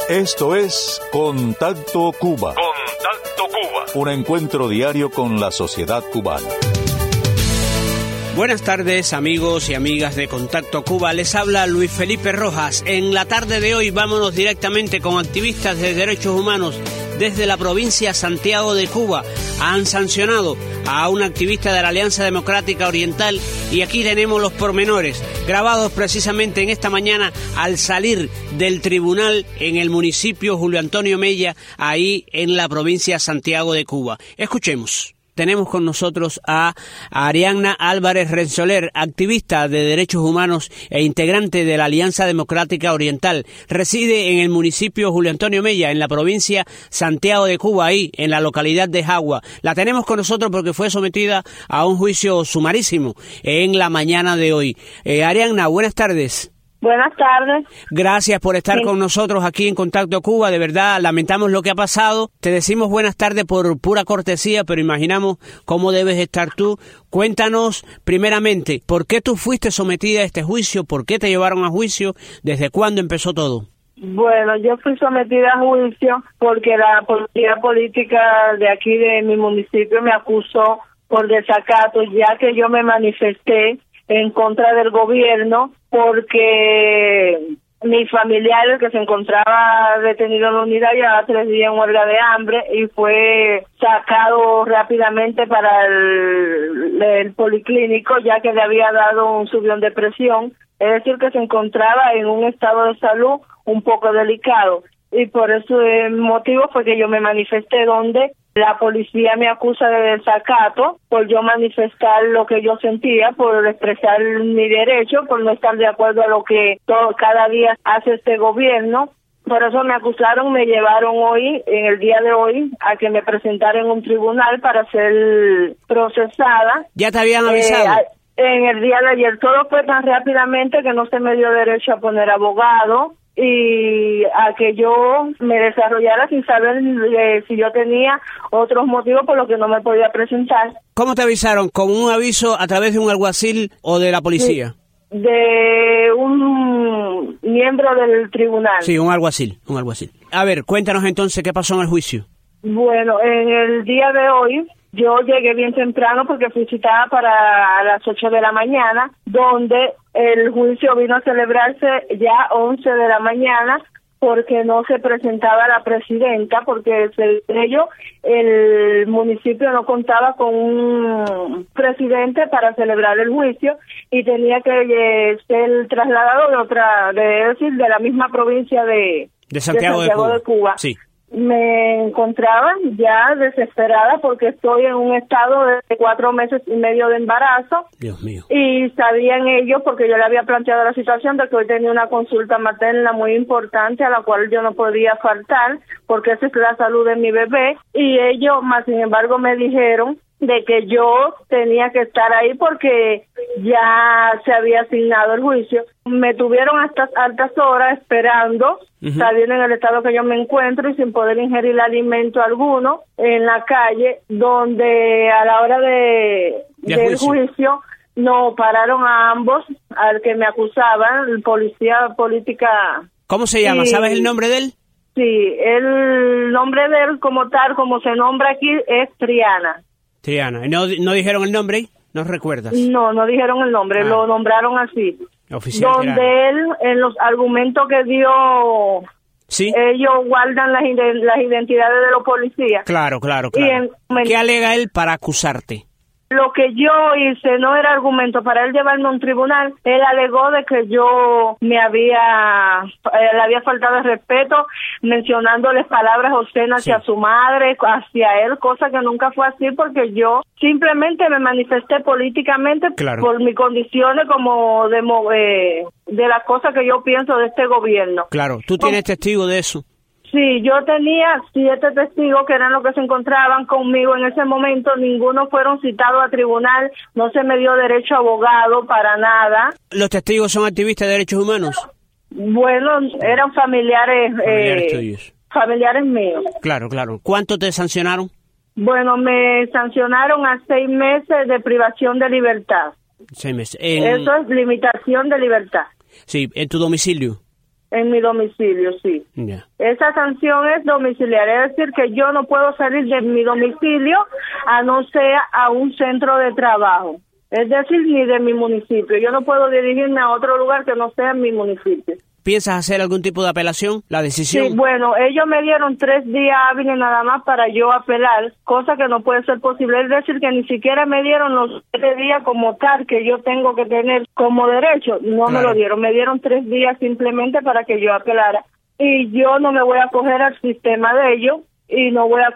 Esto es Contacto Cuba. Contacto Cuba. Un encuentro diario con la sociedad cubana. Buenas tardes, amigos y amigas de Contacto Cuba. Les habla Luis Felipe Rojas. En la tarde de hoy vámonos directamente con activistas de derechos humanos desde la provincia Santiago de Cuba. Han sancionado a un activista de la Alianza Democrática Oriental y aquí tenemos los pormenores, grabados precisamente en esta mañana al salir del tribunal en el municipio Julio Antonio Mella, ahí en la provincia Santiago de Cuba. Escuchemos. Tenemos con nosotros a Arianna Álvarez Renzoler, activista de derechos humanos e integrante de la Alianza Democrática Oriental. Reside en el municipio Julio Antonio Mella, en la provincia Santiago de Cuba, ahí en la localidad de Jagua. La tenemos con nosotros porque fue sometida a un juicio sumarísimo en la mañana de hoy. Arianna, buenas tardes. Buenas tardes. Gracias por estar con nosotros aquí en Contacto Cuba. De verdad, lamentamos lo que ha pasado. Te decimos buenas tardes por pura cortesía, pero imaginamos cómo debes estar tú. Cuéntanos, primeramente, ¿por qué tú fuiste sometida a este juicio? ¿Por qué te llevaron a juicio? ¿Desde cuándo empezó todo? Bueno, yo fui sometida a juicio porque la policía política de aquí de mi municipio me acusó por desacato, ya que yo me manifesté en contra del gobierno porque mi familiar, el que se encontraba detenido en la unidad, llevaba 3 días en huelga de hambre y fue sacado rápidamente para el policlínico, ya que le había dado un subión de presión, es decir, que se encontraba en un estado de salud un poco delicado. Y por ese motivo fue que yo me manifesté, donde la policía me acusa de desacato por yo manifestar lo que yo sentía, por expresar mi derecho, por no estar de acuerdo a lo que cada día hace este gobierno. Por eso me acusaron, me llevaron hoy, en el día de hoy, a que me presentara en un tribunal para ser procesada. ¿Ya te habían avisado? En el día de ayer todo fue tan rápidamente que no se me dio derecho a poner abogado y a que yo me desarrollara sin saber si yo tenía otros motivos por los que no me podía presentar. ¿Cómo te avisaron? ¿Con un aviso a través de un alguacil o de la policía? De un miembro del tribunal. Sí, un alguacil. A ver, cuéntanos entonces qué pasó en el juicio. Bueno, en el día de hoy yo llegué bien temprano porque fui citada para las 8 de la mañana, donde el juicio vino a celebrarse ya 11 de la mañana porque no se presentaba la presidenta, porque según ello el municipio no contaba con un presidente para celebrar el juicio y tenía que ser trasladado de la misma provincia de Santiago de Cuba. Sí. Me encontraba ya desesperada porque estoy en un estado de 4 meses y medio de embarazo. Dios mío. Y sabían ellos, porque yo le había planteado la situación de que hoy tenía una consulta materna muy importante a la cual yo no podía faltar porque esa es la salud de mi bebé, y ellos, más sin embargo, me dijeron de que yo tenía que estar ahí porque ya se había asignado el juicio. Me tuvieron hasta altas horas esperando, sabiendo en el estado que yo me encuentro y sin poder ingerir alimento alguno en la calle, donde a la hora del juicio no pararon a ambos, al que me acusaban, el policía política. ¿Cómo se llama? ¿Sabes el nombre de él? Sí, el nombre de él como tal, como se nombra aquí, es Triana. ¿No dijeron el nombre? ¿No recuerdas? No dijeron el nombre, lo nombraron así. Oficial donde Triana. él, en los argumentos que dio, ¿sí? Ellos guardan las identidades de los policías. Claro. ¿Qué alega él para acusarte? Lo que yo hice no era argumento para él llevarme a un tribunal. Él alegó de que yo le había faltado el respeto, mencionándoles palabras obscenas hacia su madre, hacia él, cosa que nunca fue así, porque yo simplemente me manifesté políticamente por mis condiciones como de las cosas que yo pienso de este gobierno. Claro, ¿tú tienes testigo de eso? Sí, yo tenía 7 testigos que eran los que se encontraban conmigo en ese momento. Ninguno fueron citados a tribunal, no se me dio derecho a abogado para nada. ¿Los testigos son activistas de derechos humanos? Bueno, eran familiares tuyos. Familiares míos. Claro. ¿Cuánto te sancionaron? Bueno, me sancionaron a 6 meses de privación de libertad. 6 meses. Eso es limitación de libertad. Sí, ¿en tu domicilio? En mi domicilio, sí. Yeah. Esa sanción es domiciliaria, es decir, que yo no puedo salir de mi domicilio a no ser a un centro de trabajo. Es decir, ni de mi municipio. Yo no puedo dirigirme a otro lugar que no sea mi municipio. ¿Piensas hacer algún tipo de apelación? ¿La decisión? Sí, bueno, ellos me dieron 3 días hábiles nada más para yo apelar, cosa que no puede ser posible. Es decir, que ni siquiera me dieron los 3 días como tal que yo tengo que tener como derecho. No me lo dieron. Me dieron 3 días simplemente para que yo apelara. Y yo no me voy a acoger al sistema de ellos y no voy a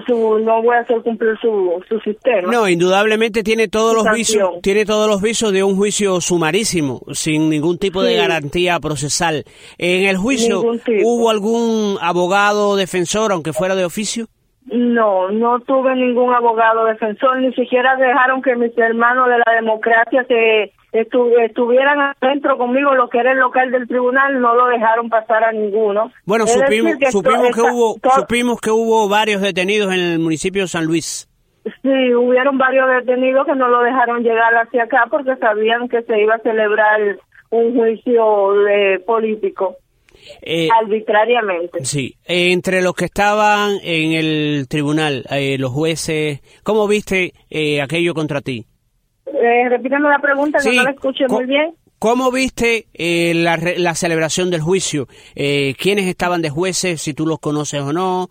hacer cumplir su sistema. No, indudablemente tiene todos los visos de un juicio sumarísimo, sin ningún tipo de garantía procesal. En el juicio, ¿hubo algún abogado defensor, aunque fuera de oficio? No, no tuve ningún abogado defensor, ni siquiera dejaron que mis hermanos de la democracia estuvieran adentro conmigo, lo que era el local del tribunal, no lo dejaron pasar a ninguno. Bueno, supimos que hubo varios detenidos en el municipio de San Luis. Sí, hubieron varios detenidos que no lo dejaron llegar hacia acá porque sabían que se iba a celebrar un juicio político. Arbitrariamente. Sí, entre los que estaban en el tribunal, los jueces, ¿cómo viste aquello contra ti? Repítame la pregunta, que no la escuché muy bien. ¿Cómo viste la celebración del juicio? ¿Quiénes estaban de jueces, si tú los conoces o no?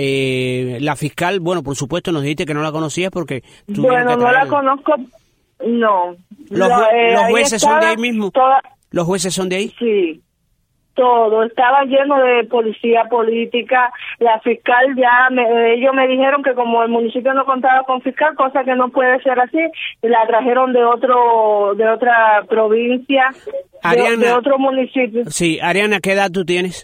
La fiscal, bueno, por supuesto nos dijiste que no la conocías porque... Bueno, no la conozco, no. ¿Los jueces son de ahí mismo? ¿Los jueces son de ahí? Sí. Todo, estaba lleno de policía política. La fiscal ellos me dijeron que como el municipio no contaba con fiscal, cosa que no puede ser así, la trajeron de otra provincia, Ariana, de otro municipio. Sí, Ariana, ¿qué edad tú tienes?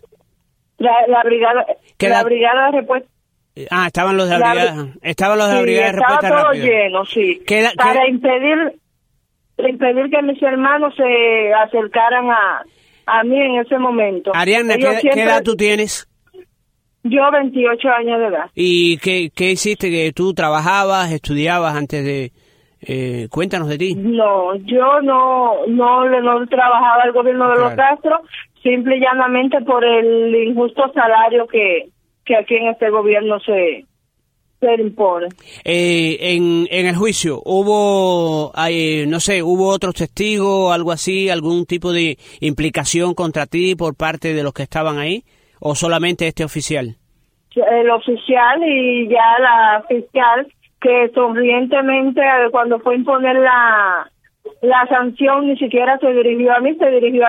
La brigada de respuesta. Estaban los de la brigada de respuesta estaba todo rápida. lleno, sí. Para impedir que mis hermanos se acercaran a mí en ese momento. Ariana, ¿qué edad tú tienes? Yo 28 años de edad. ¿Y qué hiciste? ¿Que tú trabajabas, estudiabas antes de...? Cuéntanos de ti. No, yo no trabajaba el gobierno de los Castro, simple y llanamente por el injusto salario que aquí en este gobierno se impone. En el juicio, ¿hubo otros testigos, algo así, algún tipo de implicación contra ti por parte de los que estaban ahí, o solamente este oficial? El oficial y ya la fiscal, que sonrientemente cuando fue a imponer la sanción ni siquiera se dirigió a mí, se dirigió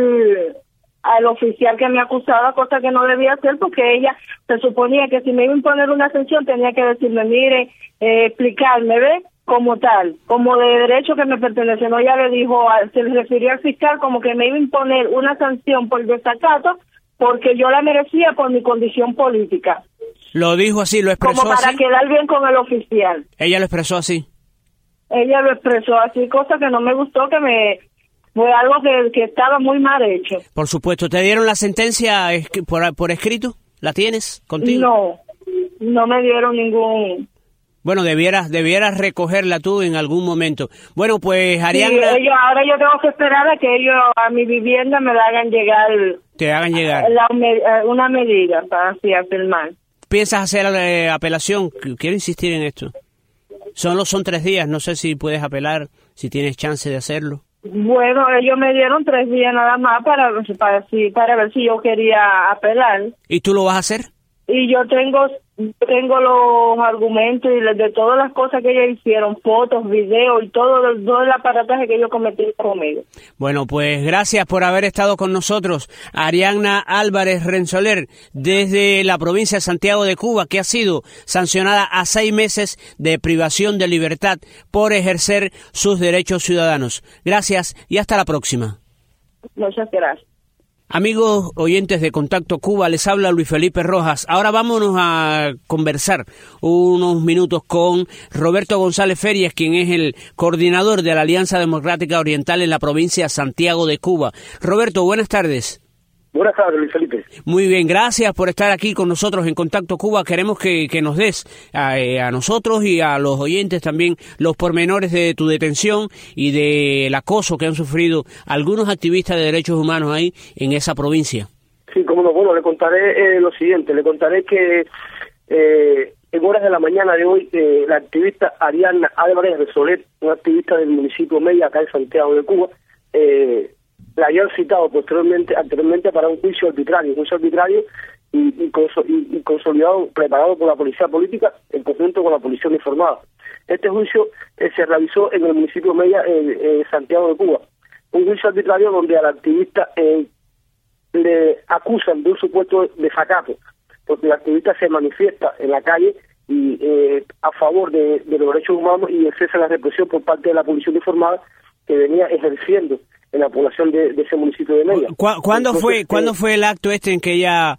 al oficial que me acusaba, cosa que no debía hacer porque ella se suponía que si me iba a imponer una sanción tenía que decirme, mire, explicarme, ¿ve? Como tal, como de derecho que me pertenece. No, ella le dijo, se le refirió al fiscal como que me iba a imponer una sanción por desacato porque yo la merecía por mi condición política. Lo dijo así, lo expresó así. Como para quedar bien con el oficial. Ella lo expresó así. Ella lo expresó así, cosa que no me gustó, fue algo que estaba muy mal hecho. Por supuesto. ¿Te dieron la sentencia por escrito? ¿La tienes contigo? No me dieron ningún... Bueno, debieras recogerla tú en algún momento. Bueno, pues Ariana... Sí, ahora yo tengo que esperar a que ellos a mi vivienda me la hagan llegar... Te hagan llegar. Una medida para así afirmar. ¿Piensas hacer apelación? Quiero insistir en esto. Son 3 días, no sé si puedes apelar, si tienes chance de hacerlo. Bueno, ellos me dieron 3 días nada más para ver si yo quería apelar. ¿Y tú lo vas a hacer? Y yo tengo los argumentos y de todas las cosas que ellos hicieron, fotos, videos y todo el aparataje que ellos cometieron conmigo. Bueno, pues gracias por haber estado con nosotros, Ariana Álvarez Renzoler, desde la provincia de Santiago de Cuba, que ha sido sancionada a 6 meses de privación de libertad por ejercer sus derechos ciudadanos. Gracias y hasta la próxima. Muchas gracias. Amigos oyentes de Contacto Cuba, les habla Luis Felipe Rojas. Ahora vámonos a conversar unos minutos con Roberto González Ferias, quien es el coordinador de la Alianza Democrática Oriental en la provincia de Santiago de Cuba. Roberto, buenas tardes. Buenas tardes, Luis Felipe. Muy bien, gracias por estar aquí con nosotros en Contacto Cuba. Queremos que nos des a nosotros y a los oyentes también los pormenores de tu detención y del acoso que han sufrido algunos activistas de derechos humanos ahí en esa provincia. Sí, como no. Bueno, le contaré lo siguiente. Le contaré que en horas de la mañana de hoy, la activista Ariadna Álvarez de Soler, una activista del municipio Mella, acá en Santiago de Cuba, la habían citado anteriormente para un juicio arbitrario y consolidado, preparado por la policía política en conjunto con la policía uniformada. Este juicio se realizó en el municipio Mella, Santiago de Cuba. Un juicio arbitrario donde a la activista le acusan de un supuesto desacato, porque la activista se manifiesta en la calle y a favor de los derechos humanos y ejerce la represión por parte de la policía uniformada que venía ejerciendo en la población de ese municipio de Mella. ¿Cuándo fue el acto en que ella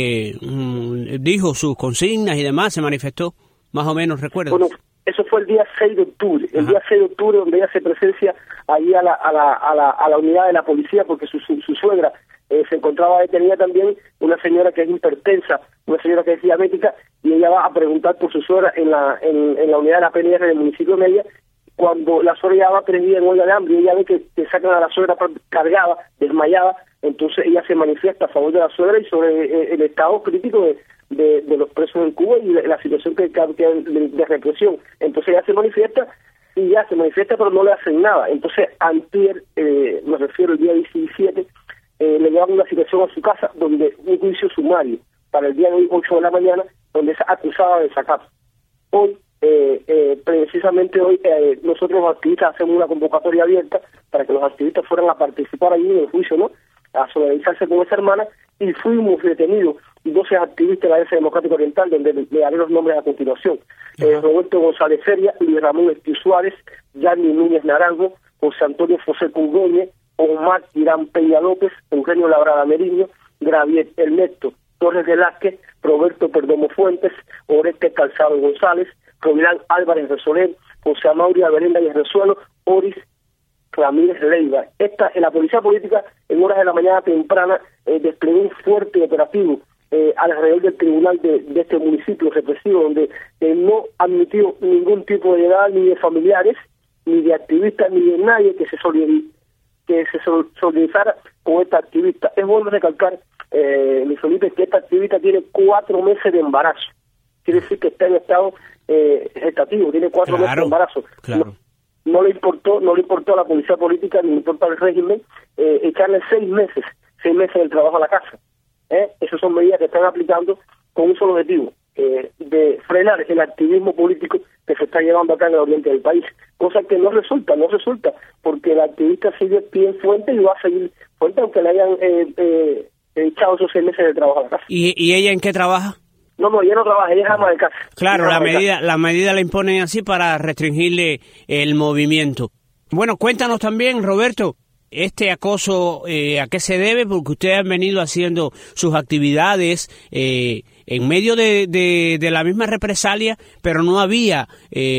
dijo sus consignas y demás, se manifestó? Más o menos, ¿recuerdas? Bueno, eso fue el día 6 de octubre. El día 6 de octubre, donde ella se presencia allí a la unidad de la policía, porque su suegra se encontraba detenida también, una señora que es hipertensa, una señora que es diabética, y ella va a preguntar por su suegra en la unidad de la PNR del municipio de Mella. Cuando la suegra ya va prendida en huelga de hambre y ella ve que sacan a la suegra cargada, desmayada, entonces ella se manifiesta a favor de la suegra y sobre el estado crítico de los presos en Cuba y la situación que de represión. Entonces ella se manifiesta pero no le hacen nada. Entonces antier, me refiero el día 17, le llevan una situación a su casa donde un juicio sumario para el día de hoy, 8 de la mañana, donde es acusada de desacato. Hoy, precisamente hoy, nosotros los activistas hacemos una convocatoria abierta para que los activistas fueran a participar allí en el juicio, ¿no?, a solidarizarse con esa hermana, y fuimos detenidos 12 activistas de la Alianza Democrática Oriental, donde le daré los nombres a continuación. Roberto González Feria, Luis Ramón Estil Suárez, Yanni Núñez Naranjo, José Antonio José Cungóñez, Omar Irán Peña López, Eugenio Labrada Meriño, Gravier Ernesto Torres Velázquez, Roberto Perdomo Fuentes, Oreste Calzado González, Rovilán Álvarez de Soler, José Amauria Berenda y Resuelo, Oris Ramírez Leiva. En la policía política, en horas de la mañana temprana, desplegó un fuerte operativo alrededor del tribunal de este municipio represivo, donde no admitió ningún tipo de llegada ni de familiares, ni de activistas, ni de nadie que se solidarizara con esta activista. Es bueno recalcar, Luis Felipe, que esta activista tiene 4 meses de embarazo. Quiere decir que está en estado gestativo, tiene 4 meses de embarazo. Claro. No le importó a la policía política, ni le importó al régimen echarle 6 meses del trabajo a la casa. Esas son medidas que están aplicando con un solo objetivo, de frenar el activismo político que se está llevando acá en el oriente del país, cosa que no resulta, porque la activista sigue pie en fuente y va a seguir fuente aunque le hayan echado esos 6 meses de trabajo a la casa. ¿Y ella en qué trabaja? No, ella no trabaja, ella es ama de casa. Claro, la medida la imponen así para restringirle el movimiento. Bueno, cuéntanos también, Roberto, este acoso, ¿a qué se debe? Porque ustedes han venido haciendo sus actividades en medio de la misma represalia, pero no había,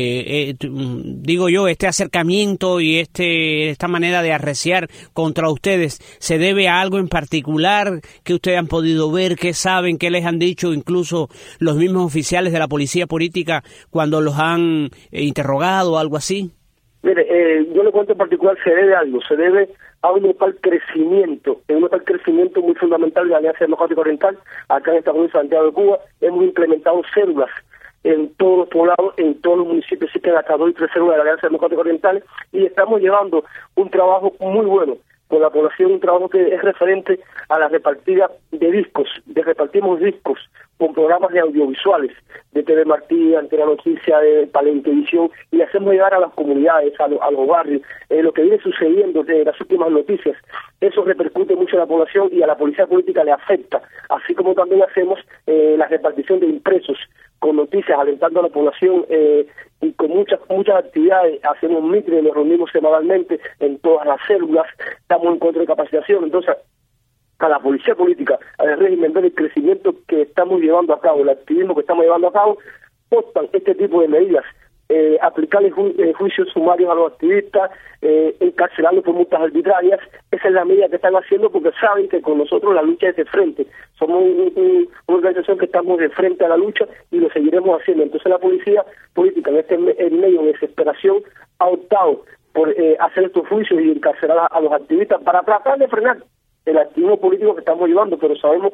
este acercamiento y esta manera de arreciar contra ustedes. ¿Se debe a algo en particular que ustedes han podido ver, que saben, que les han dicho incluso los mismos oficiales de la policía política cuando los han interrogado o algo así? Mire, yo le cuento en particular, se debe a un local crecimiento muy fundamental de la Alianza Democrática Oriental, acá en esta provincia de Santiago de Cuba. Hemos implementado células en todos los poblados, en todos los municipios, existen hasta 2 y 3 células de la Alianza Democrática Oriental, y estamos llevando un trabajo muy bueno con la población, un trabajo que es referente a la repartida de discos, repartimos discos con programas de audiovisuales, de TV Martí, Antena Noticia, de Palentevisión, y hacemos llegar a las comunidades, a los barrios, lo que viene sucediendo de las últimas noticias. Eso repercute mucho en la población y a la policía política le afecta, así como también hacemos la repartición de impresos con noticias alentando a la población y con muchas actividades. Hacemos mítines, nos reunimos semanalmente en todas las células, estamos en contra de capacitación. Entonces, a la policía política, al régimen, del crecimiento que estamos llevando a cabo, el activismo que estamos llevando a cabo, optan este tipo de medidas, aplicarles juicios sumarios a los activistas, encarcelarlos por multas arbitrarias. Esa es la medida que están haciendo porque saben que con nosotros la lucha es de frente. Somos una organización que estamos de frente a la lucha y lo seguiremos haciendo. Entonces la policía política, en medio de desesperación, ha optado por hacer estos juicios y encarcelar a los activistas para tratar de frenar el activismo político que estamos llevando, pero sabemos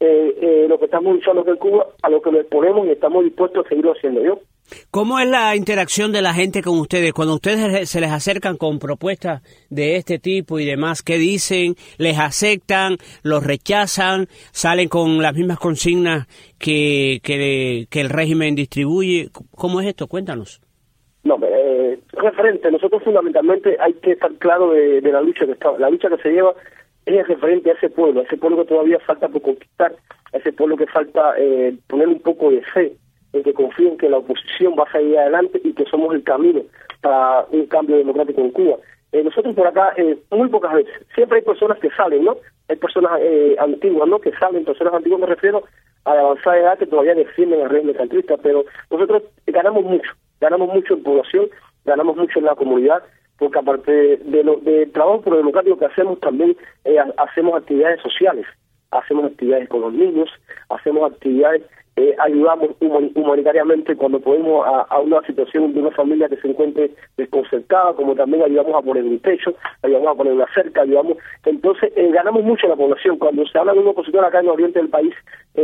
lo que estamos luchando en Cuba, a lo que nos exponemos y estamos dispuestos a seguirlo haciendo. ¿Yo? ¿Cómo es la interacción de la gente con ustedes? Cuando ustedes se les acercan con propuestas de este tipo y demás, ¿qué dicen? ¿Les aceptan? ¿Los rechazan? ¿Salen con las mismas consignas que el régimen distribuye? ¿Cómo es esto? Cuéntanos. No, referente, nosotros fundamentalmente hay que estar claro de la lucha la lucha que se lleva es referente a ese pueblo que todavía falta por conquistar, a ese pueblo que falta poner un poco de fe, en que confíen que la oposición va a salir adelante y que somos el camino para un cambio democrático en Cuba. Nosotros por acá, muy pocas veces, siempre hay personas que salen, ¿no? Hay personas antiguas, ¿no? Que salen, personas antiguas me refiero a la avanzada edad que todavía defienden el régimen centrista, pero nosotros ganamos mucho en población, ganamos mucho en la comunidad, porque aparte del trabajo por lo democrático que hacemos, también hacemos actividades sociales, hacemos actividades con los niños, hacemos actividades, ayudamos humanitariamente cuando podemos a una situación de una familia que se encuentre desconcertada, como también ayudamos a poner un techo, ayudamos a poner una cerca, ayudamos. Entonces ganamos mucho en la población. Cuando se habla de un opositor acá en el oriente del país,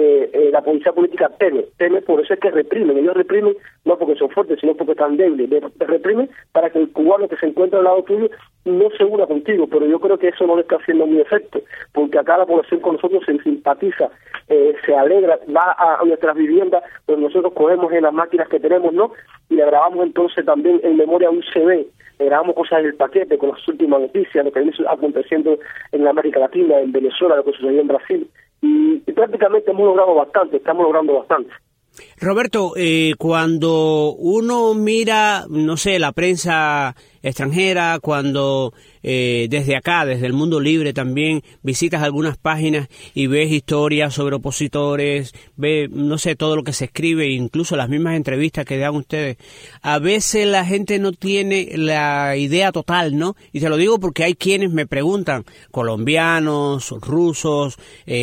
la policía política teme, por eso es que reprimen. Ellos reprimen no porque son fuertes, sino porque están débiles. Reprimen para que el cubano que se encuentra al lado tuyo no se una contigo, pero yo creo que eso no le está haciendo muy efecto, porque acá la población con nosotros se simpatiza, se alegra, va a nuestras viviendas, donde nosotros cogemos en las máquinas que tenemos, ¿no? Y le grabamos entonces también en memoria un CD, le grabamos cosas del paquete con las últimas noticias, lo que viene aconteciendo en América Latina, en Venezuela, lo que sucedió en Brasil, y prácticamente estamos logrando bastante. Roberto, cuando uno mira, no sé, la prensa extranjera, cuando desde acá, desde el mundo libre también, visitas algunas páginas y ves historias sobre opositores, ves, no sé, todo lo que se escribe, incluso las mismas entrevistas que dan ustedes, a veces la gente no tiene la idea total, ¿no? Y te lo digo porque hay quienes me preguntan, colombianos, rusos,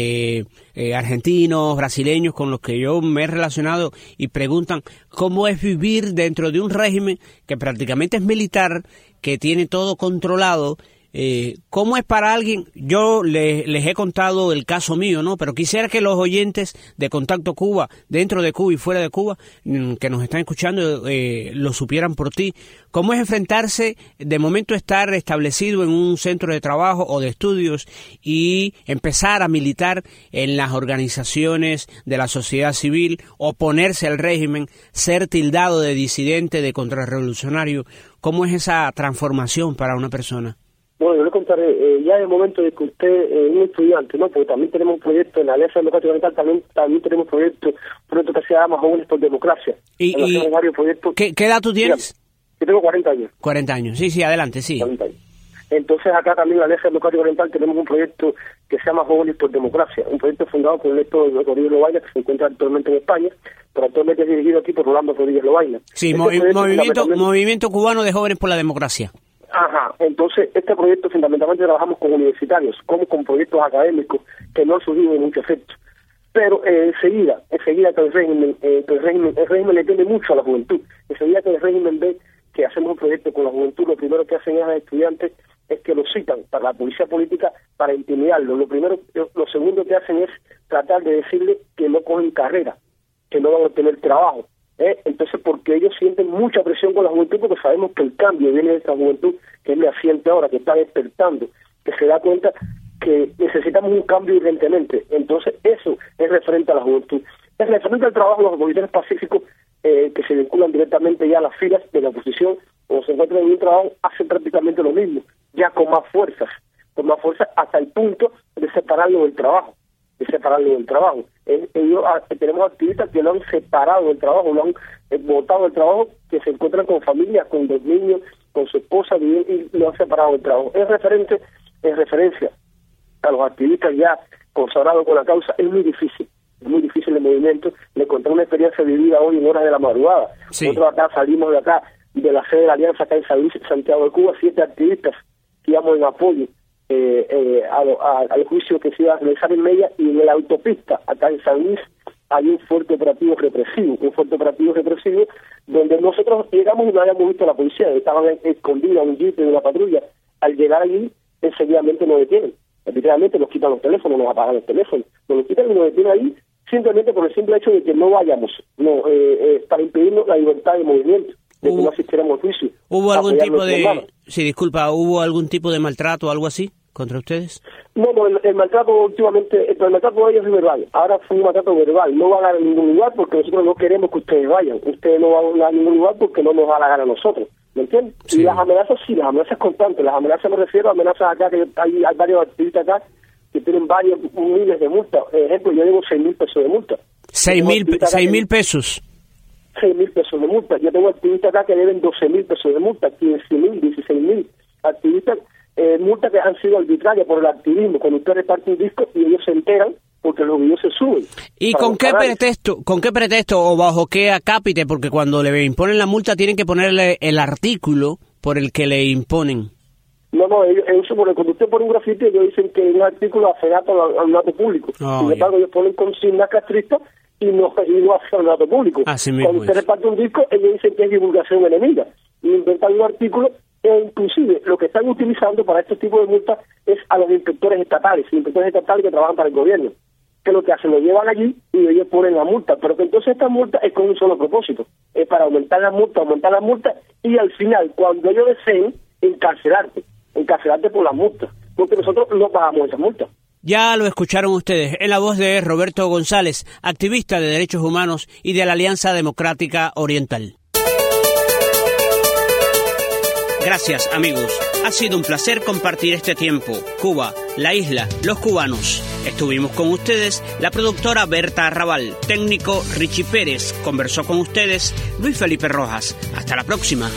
argentinos, brasileños, con los que yo me he relacionado y preguntan cómo es vivir dentro de un régimen que prácticamente es militar, que tiene todo controlado. ¿Cómo es para alguien? Yo les he contado el caso mío, ¿no? Pero quisiera que los oyentes de Contacto Cuba, dentro de Cuba y fuera de Cuba, que nos están escuchando, lo supieran por ti. ¿Cómo es enfrentarse, de momento estar establecido en un centro de trabajo o de estudios y empezar a militar en las organizaciones de la sociedad civil, oponerse al régimen, ser tildado de disidente, de contrarrevolucionario? ¿Cómo es esa transformación para una persona? Bueno, yo le contaré, ya en el momento de que usted es un estudiante, ¿no? Porque también tenemos un proyecto en la Alianza Democrática Oriental, también tenemos un proyecto que se llama Jóvenes por Democracia. ¿Y varios proyectos. ¿Qué edad tú tienes? Yo tengo 40 años. 40 años, sí, adelante, sí. 40 años. Entonces acá también en la Alianza Democrática Oriental tenemos un proyecto que se llama Jóvenes por Democracia, un proyecto fundado por el Héctor Rodríguez Lobaina, que se encuentra actualmente en España, pero actualmente es dirigido aquí por Rolando Rodríguez Lobaina. Sí, movimiento Cubano de Jóvenes por la Democracia. Ajá, entonces este proyecto fundamentalmente trabajamos con universitarios, como con proyectos académicos que no han surgido de mucho efecto. Pero enseguida que el régimen le tiene mucho a la juventud, enseguida que el régimen ve que hacemos un proyecto con la juventud, lo primero que hacen a los estudiantes es que lo citan para la policía política para intimidarlo. Lo segundo que hacen es tratar de decirle que no cogen carrera, que no van a obtener trabajo. Entonces, porque ellos sienten mucha presión con la juventud, porque sabemos que el cambio viene de esta juventud que es naciente ahora, que está despertando, que se da cuenta que necesitamos un cambio urgentemente. Entonces, eso es referente a la juventud. Es referente al trabajo de los opositores pacíficos que se vinculan directamente ya a las filas de la oposición, o se encuentran en un trabajo, hacen prácticamente lo mismo, ya con más fuerzas hasta el punto de separarlo del trabajo. Tenemos activistas que lo han separado del trabajo, lo han botado del trabajo, que se encuentran con familias, con 2 niños, con su esposa, y lo han separado del trabajo. Es referencia a los activistas ya consagrados con la causa. Es muy difícil el movimiento. Le conté una experiencia vivida hoy en horas de la madrugada. Sí. Nosotros acá salimos de acá, de la sede de la Alianza acá en San Luis, Santiago de Cuba, 7 activistas que íbamos en apoyo al juicio que se iba a realizar en Mella, y en la autopista acá en San Luis hay un fuerte operativo represivo donde nosotros llegamos y no habíamos visto a la policía, estaban escondidos en un jeep de una patrulla. Al llegar allí, enseguidamente nos detienen. Literalmente nos quitan los teléfonos, nos apagan los teléfonos, nos los quitan y nos detienen ahí simplemente por el simple hecho de que no vayamos, para impedirnos la libertad de movimiento, de que no asistiéramos al juicio. ¿Hubo algún tipo de... Sí, disculpa, ¿hubo algún tipo de maltrato o algo así contra ustedes? No, el maltrato últimamente, el maltrato de ellos es verbal, ahora fue un maltrato verbal, no van a ningún lugar porque nosotros no queremos que ustedes vayan, ustedes no van a ningún lugar porque no nos da la gana a nosotros, ¿me entiendes? Sí. Y las amenazas constantes, las amenazas me refiero a amenazas acá, que hay varios activistas acá que tienen varios miles de multas. Por ejemplo, yo debo 6.000 pesos de multa. 6.000 pesos. 6.000 pesos de multa. Yo tengo activistas acá que deben 12.000 pesos de multa, 15.000, 16.000 activistas, multas que han sido arbitrarias por el activismo. Cuando usted reparte un disco y ellos se enteran porque los videos se suben. ¿Y con qué pretexto o bajo qué acápite? Porque cuando le imponen la multa tienen que ponerle el artículo por el que le imponen. No, ellos cuando usted pone un grafiti, ellos dicen que es un artículo afenato al dato público. Sin embargo, ellos ponen consignas castristas y no hacen al dato público. Cuando usted reparte un disco, ellos dicen que es divulgación enemiga. Y inventan un artículo e inclusive lo que están utilizando para este tipo de multas es a los inspectores estatales que trabajan para el gobierno, que lo que hacen, lo llevan allí y ellos ponen la multa, pero que entonces esta multa es con un solo propósito, es para aumentar la multa y al final, cuando ellos deseen, encarcelarte por la multa, porque nosotros no pagamos esa multa. Ya lo escucharon ustedes, en la voz de Roberto González, activista de derechos humanos y de la Alianza Democrática Oriental. Gracias, amigos. Ha sido un placer compartir este tiempo. Cuba, la isla, los cubanos. Estuvimos con ustedes la productora Berta Arrabal, técnico Richie Pérez. Conversó con ustedes Luis Felipe Rojas. Hasta la próxima.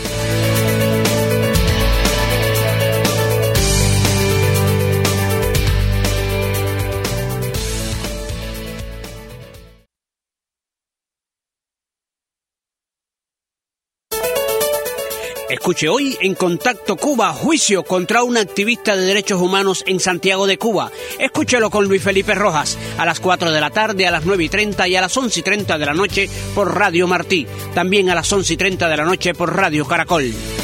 Escuche hoy en Contacto Cuba, juicio contra un activista de derechos humanos en Santiago de Cuba. Escúchelo con Luis Felipe Rojas a las 4 de la tarde, a las 9:30 y a las 11:30 de la noche por Radio Martí. También a las 11:30 de la noche por Radio Caracol.